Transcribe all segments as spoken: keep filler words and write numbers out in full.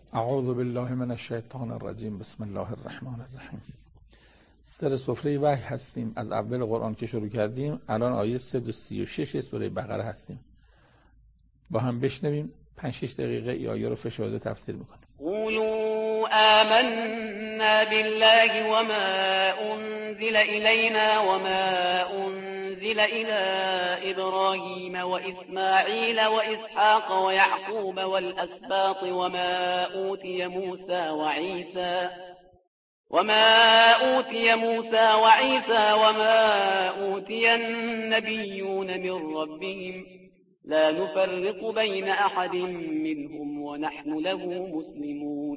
اعوذ بالله من الشیطان الرجیم. بسم الله الرحمن الرحیم. سر سفره وحی هستیم. از اول قرآن که شروع کردیم الان آیه صد و سی و شش سوره بقره هستیم. با هم بشنویم. پنج شش دقیقه ای آیه رو فشرده تفسیر میکنیم. قولوا آمنا بالله وما أنزل إلينا وما أنزل إلى إبراهيم وإسماعيل وإسحاق ويعقوب والأسباط وما أوتي موسى وعيسى وما أوتي موسى وعيسى وما أوتي النبيون من ربهم لا نفرق بين أحد منهم ونحن له مسلمون.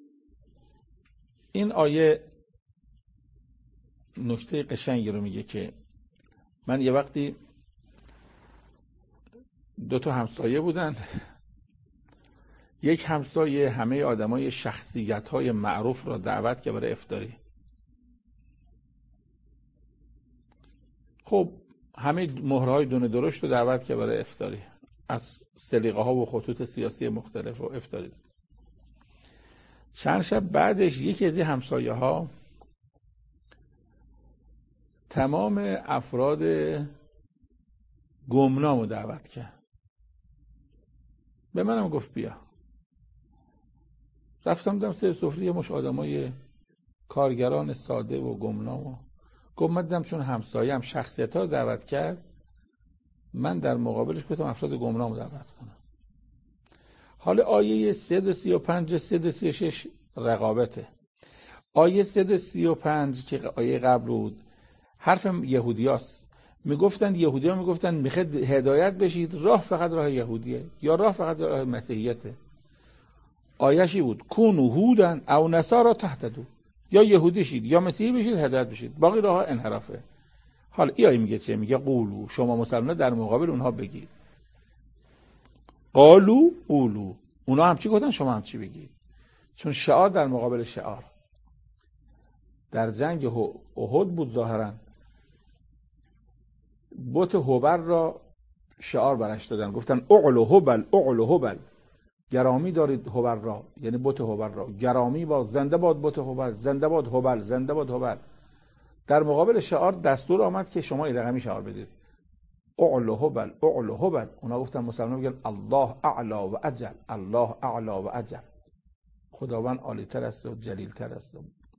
این آیه نکته قشنگی رو میگه که من یه وقتی دو تا همسایه بودن. یک همسایه همه آدمای شخصیت‌های معروف را دعوت کرد برای افطاری. خب همه مهرهای دونه درشت رو دعوت کرد برای افطاری، از سلیقه ها و خطوط سیاسی مختلف و افطاری. چند شب بعدش یکی از این همسایه ها تمام افراد گمنام رو دعوت کرد. به منم گفت بیا. رفتم دیدم سر سفره یه مش آدمای کارگران ساده و گمنام. گفت دیدم چون همسایه هم شخصیت ها رو دعوت کرد، من در مقابلش گفتم افراد گمنام رو دعوت کنم. حالا آیه صد و سی و پنج صد و سی و شش رقابته. آیه صد و سی و پنج که آیه قبل بود حرف یهودیاست. میگفتن یهودیان میگفتن میخواد هدایت بشید، راه فقط راه یهودیه یا راه فقط راه مسیحیته. آیه‌شی بود کونوا هودن او نصارا تهتدوا، یا یهودی شید یا مسیحی بشید هدایت بشید، باقی راه انحرافه. حالا این آیه میگه چه؟ میگه قولو، شما مسلمان‌ها در مقابل اونها بگید. قالو قولو، اونا هم چی گفتن شما هم چی بگید. چون شعار در مقابل شعار. در جنگ احد بود ظاهرا بت هبل را شعار برش دادن، گفتن اعلو هبل اعلو هبل، گرامی دارید هبل را، یعنی بت هبل را گرامی با، زنده باد بت هبل، زنده باد هبل، زنده باد هبل. در مقابل شعار دستور آمد که شما این رقمی شعار بدید، اعلو هبل اعلو هبل. اونا گفتن مسلمان میگن الله اعلا و اجل، الله اعلا و اجل، خداوند عالی تر است و جلیل تر است.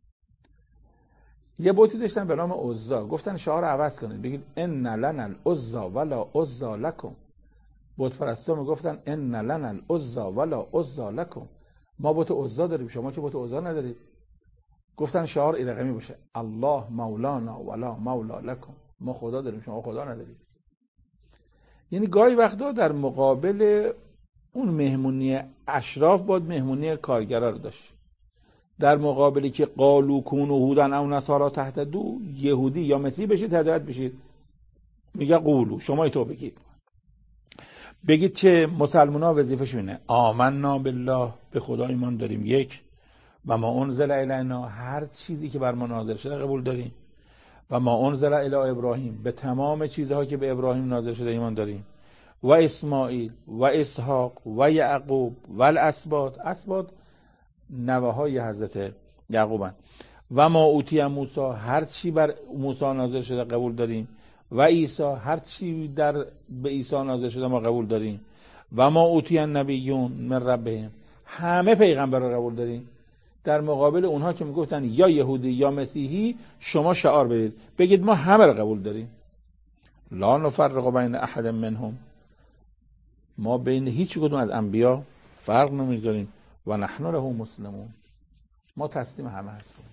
یه بوتی داشتن به نام عزا، گفتن شعار عوض کنید، بگید ان لنا العزا ولا عزا لکم. بت پرستا میگفتن ان لنا العزا ولا عزا لکم، ما بت عزا داریم شما که بت عزا ندارید. گفتن شعار این رقمی باشه، الله مولانا ولا مولا لکم، ما خدا داریم شما خدا ندارید. یعنی گاهی وقتا در مقابل اون مهمونی اشراف باید مهمونی کارگرا رو داشت. در مقابلی که قالو کونوا هودن او نصارا تهتدوا، یهودی یا مسیحی بشید هدایت بشید، میگه قولو، شما تو بگید. بگید چه؟ مسلمان‌ها وظیفه‌شون اینه آمنا بالله، به خدا ایمان داریم یک، و ما انزل الینا، هر چیزی که بر ما نازل شده قبول داریم، و ما انزل الی ابراهیم، به تمام چیزها که به ابراهیم نازل شده ایمان داریم، و اسماعیل و اسحاق و یعقوب و الاسباط، اسباط نوه‌های حضرت یعقوبن، و ما اوتی موسی، هر چی بر موسی نازل شده قبول داریم، و عیسی، هر چی در به عیسی نازل شده ما قبول داریم، و ما اوتی النبیون من ربهم، همه پیغمبر رو قبول داریم. در مقابل اونها که میگفتن یا یهودی یا مسیحی، شما شعار بدید، بگید ما همه رو قبول داریم. لا نفرق بین احد منهم، ما بین هیچ کدوم از انبیا فرق نمیذاریم، و نحن له مسلمون، ما تسلیم همه هستیم.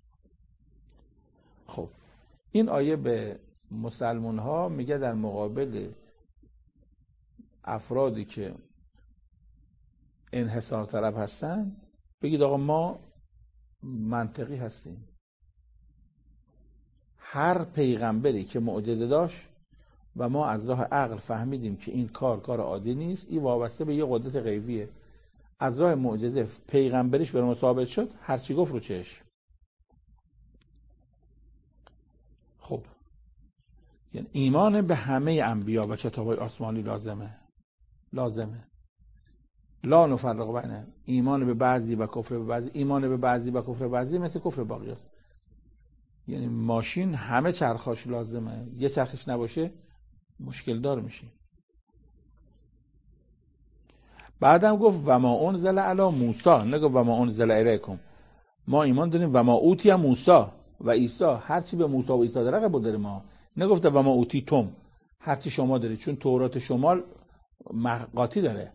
خب این آیه به مسلمان ها میگه در مقابل افرادی که انحصار طلب هستن بگید آقا ما منطقی هستیم. هر پیغمبری که معجزه داشت و ما از راه عقل فهمیدیم که این کار کار عادی نیست، این وابسته به یه قدرت غیبیه، از راه معجزه پیغمبریش بر ما ثابت شد، هر چی گفت رو چش. خب یعنی ایمان به همه انبیا و کتاب‌های آسمانی لازمه لازمه لا نفرق بین ایمان به بعضی و کفر به بعضی. ایمان به بعضی و کفر به بعضی مثل کفر باقی است. یعنی ماشین همه چرخاش لازمه، یه چرخش نباشه مشکل دار میشه. بعدم گفت و ما انزل علی موسی، نگفت و ما انزل الیکم. ما ایمان داریم و ما اوتی موسی و عیسی، هر چی به موسی و عیسی داره قبول داریم. ما نگفته و ما اوتی تم، هر چی شما دارید، چون تورات شمال قاطی داره.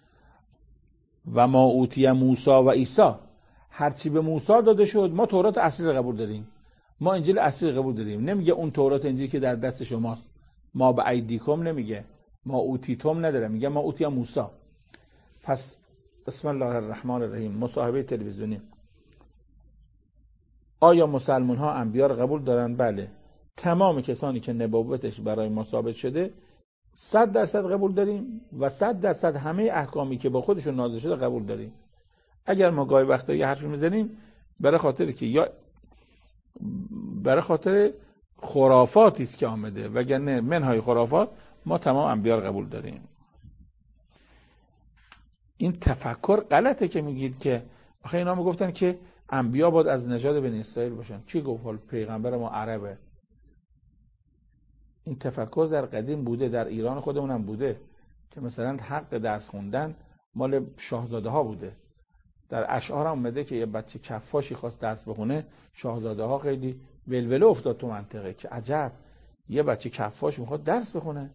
و ما اوتی موسی و عیسی، هر چی به موسی داده شد ما تورات اصلی رو قبول داریم، ما انجیل اصلی رو قبول داریم. نمیگه اون تورات انجیل که در دست شماست ما به ایدیکم، نمیگه ما اوتی تم نداره، میگه ما اوتی موسی. پس بسم الله الرحمن الرحیم، مصاحبه تلویزیونی. آیا مسلمان ها انبیا رو قبول دارن؟ بله. تمام کسانی که نبوتش برای ما ثابت شده صد درصد قبول داریم و صد درصد همه احکامی که با خودشون نازل شده قبول داریم. اگر ما گاهی وقتا یه حرف میزنیم برای خاطر که یا برای خاطر خرافاتی است که آمده، وگرنه منهای خرافات ما تمام انبیا رو قبول داریم. این تفکر غلطه که میگید که آخه اینا میگفتن که انبیا باید از نژاد بنی اسرائیل باشن. کی گفت حال پیغمبر ما عربه؟ این تفکر در قدیم بوده، در ایران خودمونم بوده که مثلا حق درس خوندن مال شاهزاده ها بوده. در اشعار هم اومده که یه بچه کفاشی خواست درس بخونه، شاهزاده ها خیلی ولوله افتاد تو منطقه که عجب یه بچه کفاش میخواد درس بخونه.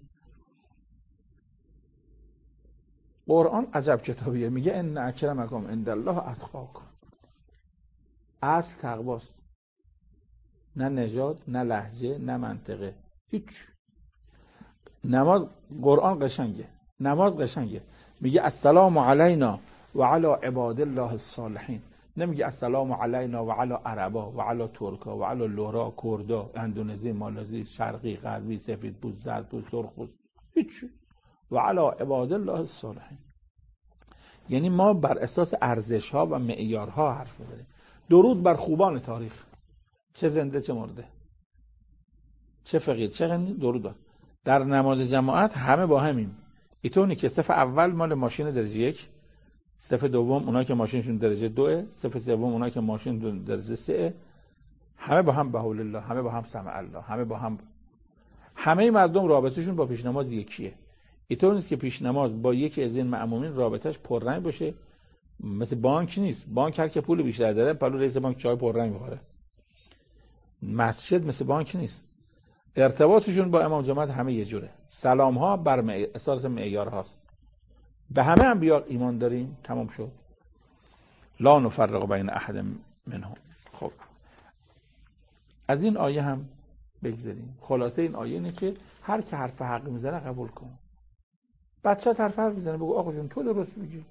قرآن عجب کتابیه، میگه ان اکرمکم عند الله اتقاکم. اصل تقواست، نه نژاد، نه لهجه، نه منطقه، هیچ. نماز قرآن قشنگه، نماز قشنگه، میگه السلام علینا و علی عباد الله الصالحین. نمیگه السلام علینا و علی عربا و علی ترکا و علی لورا، کردا، اندونزی، مالزی، شرقی، غربی، سفید پوست، زرد پوست، سرخ پوست، هیچ. و علی عباد الله الصالحین. یعنی ما بر اساس ارزش ها و معیارها حرف میزنیم. درود بر خوبان تاریخ، چه زنده چه مرده، چه فقیر چه غنی، درود بر. در نماز جماعت همه با همیم. اینطوری که صف اول مال ماشین درجه یک، صف دوم اونایی که ماشینشون درجه دوه، صف سوم اونایی که ماشین درجه سه، همه با هم به حول الله، همه با هم سمع الله، همه با هم. همه مردم رابطهشون با پیش نماز یکیه. اینطور نیست که پیش نماز با یکی از این مأمومین رابطش پررنگ باشه. مثل بانک نیست، بانک هر که پول بیشتر داره پلو رئیس بانک چای پررنگ میخوره. مسجد مثل بانک نیست، ارتباطشون با امام جماعت همه یه جوره. سلام ها بر اساس معیار هاست. به همه انبیا ایمان داریم، تمام شد. لا نفرق بین احد منهم. خب از این آیه هم بگذاریم. خلاصه این آیه اینه که هر که حرف حق میزنه قبول کن. بچه حرف حق میزنه بگو آقا جون تو درست میگی،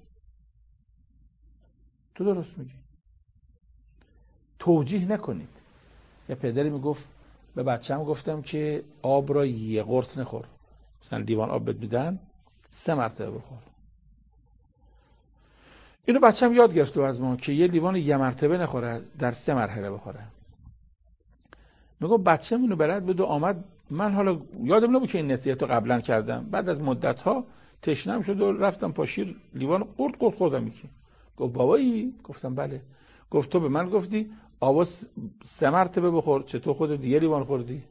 تو درست میگی. توجیه نکنید. یه پدری میگفت به بچه‌م گفتم که آب را یه قرت نخور، مثلا لیوان آب بهت میدن سه مرتبه بخور. اینو بچه‌م یاد گرفته از ما که یه لیوان یه مرتبه نخوره، در سه مرحله بخوره. میگم بچه‌م اینو بلد بود و آمد. من حالا یادم نبود که این نصیحتو قبلا کردم. بعد از مدت‌ها تشنم شد و رفتم پاشیر لیوان قرت قرت خوردم. یکی گفت بابایی؟ گفتم بله. گفت تو به من گفتی آب سه مرتبه بخور، چطور خودت یه لیوان خوردی؟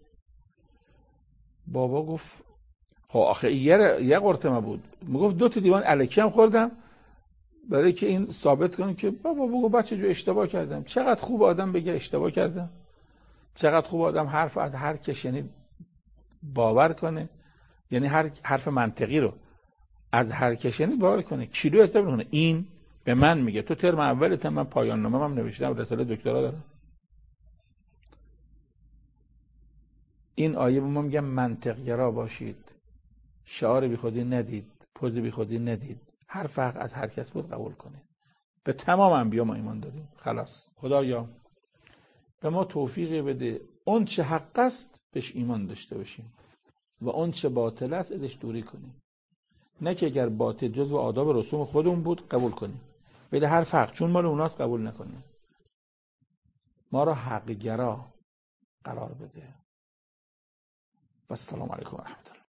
بابا گفت خب آخه یه یه قرطه ما بود. میگفت دو تا لیوان الکی هم خوردم برای که این ثابت کنم که بابا بگو بچه جو اشتباه کردم. چقدر خوب آدم بگه اشتباه کردم، چقدر خوب آدم حرف از هر کس یعنی باور کنه، یعنی هر حرف منطقی رو از هر کس یعنی باور کنه، کیلو حساب کنه. این به من میگه تو ترم اولت من پایان نامه هم نوشتم، رساله دکترا دارم. این آیه به ما میگه منطق گرا باشید، شعار بی خودی ندید، پوز بی خودی ندید، هر فرق از هر کس بود قبول کنید. به تمام انبیا ما ایمان داریم. خلاص خدایا به ما توفیقی بده اون چه حق است بهش ایمان داشته باشیم و اون چه باطل است ازش دوری کنیم. نه که اگر باطل جزو آداب رسوم خودمون بود قبول کنیم، ولی هر فرق چون مال اوناست قبول نکنیم. ما را حق گرا قرار بده. و السلام علیکم و رحمت الله.